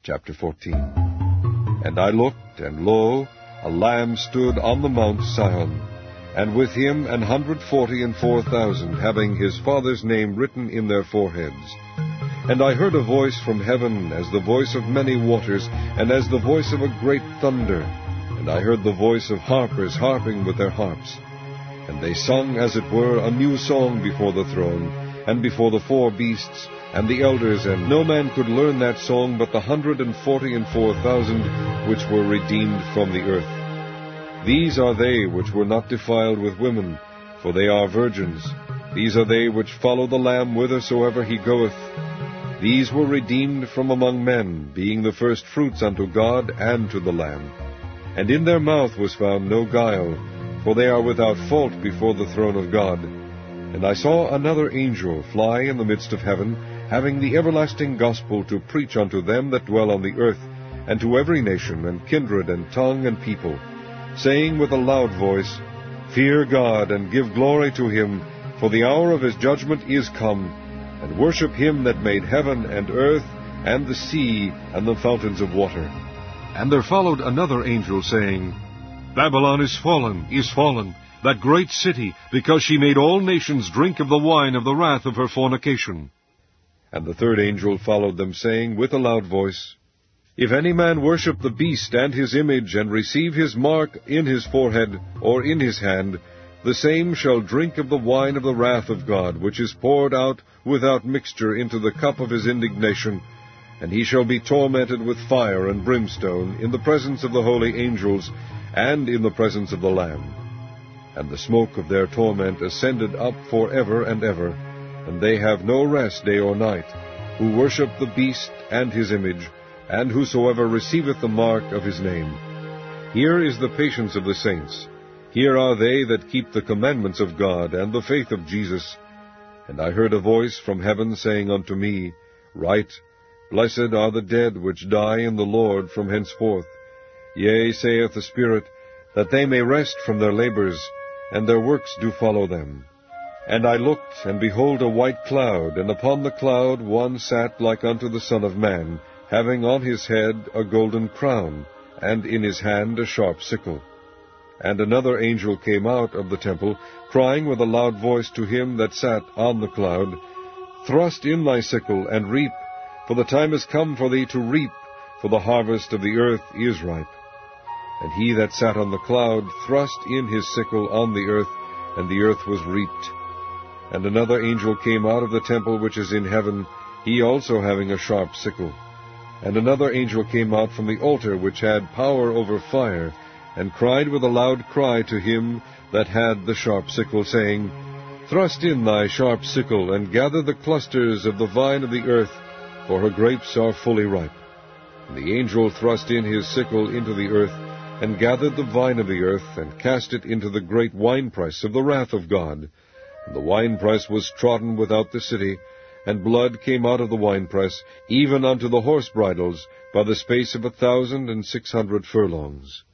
Chapter 14. And I looked, and lo, a Lamb stood on the Mount Sion, and with him 144,000, having his Father's name written in their foreheads. And I heard a voice from heaven, as the voice of many waters, and as the voice of a great thunder. And I heard the voice of harpers harping with their harps. And they sung, as it were, a new song before the throne, and before the four beasts, and the elders, and no man could learn that song but the 144,000 which were redeemed from the earth. These are they which were not defiled with women, for they are virgins. These are they which follow the Lamb whithersoever he goeth. These were redeemed from among men, being the first fruits unto God and to the Lamb. And in their mouth was found no guile, for they are without fault before the throne of God. And I saw another angel fly in the midst of heaven, having the everlasting gospel to preach unto them that dwell on the earth, and to every nation, and kindred, and tongue, and people, saying with a loud voice, Fear God, and give glory to him, for the hour of his judgment is come, and worship him that made heaven, and earth, and the sea, and the fountains of water. And there followed another angel, saying, Babylon is fallen, that great city, because she made all nations drink of the wine of the wrath of her fornication. And the third angel followed them, saying with a loud voice, If any man worship the beast and his image, and receive his mark in his forehead or in his hand, the same shall drink of the wine of the wrath of God, which is poured out without mixture into the cup of his indignation, and he shall be tormented with fire and brimstone in the presence of the holy angels, and in the presence of the Lamb. And the smoke of their torment ascended up for ever and ever, and they have no rest day or night, who worship the beast and his image, and whosoever receiveth the mark of his name. Here is the patience of the saints. Here are they that keep the commandments of God, and the faith of Jesus. And I heard a voice from heaven saying unto me, Write, Blessed are the dead which die in the Lord from henceforth. Yea, saith the Spirit, that they may rest from their labors, and their works do follow them. And I looked, and behold a white cloud, and upon the cloud one sat like unto the Son of Man, having on his head a golden crown, and in his hand a sharp sickle. And another angel came out of the temple, crying with a loud voice to him that sat on the cloud, Thrust in thy sickle, and reap, for the time is come for thee to reap, for the harvest of the earth is ripe. And he that sat on the cloud thrust in his sickle on the earth, and the earth was reaped. And another angel came out of the temple which is in heaven, he also having a sharp sickle. And another angel came out from the altar which had power over fire, and cried with a loud cry to him that had the sharp sickle, saying, Thrust in thy sharp sickle, and gather the clusters of the vine of the earth, for her grapes are fully ripe. And the angel thrust in his sickle into the earth, and gathered the vine of the earth, and cast it into the great winepress of the wrath of God. And the winepress was trodden without the city, and blood came out of the winepress, even unto the horse bridles, by the space of 1,600 furlongs.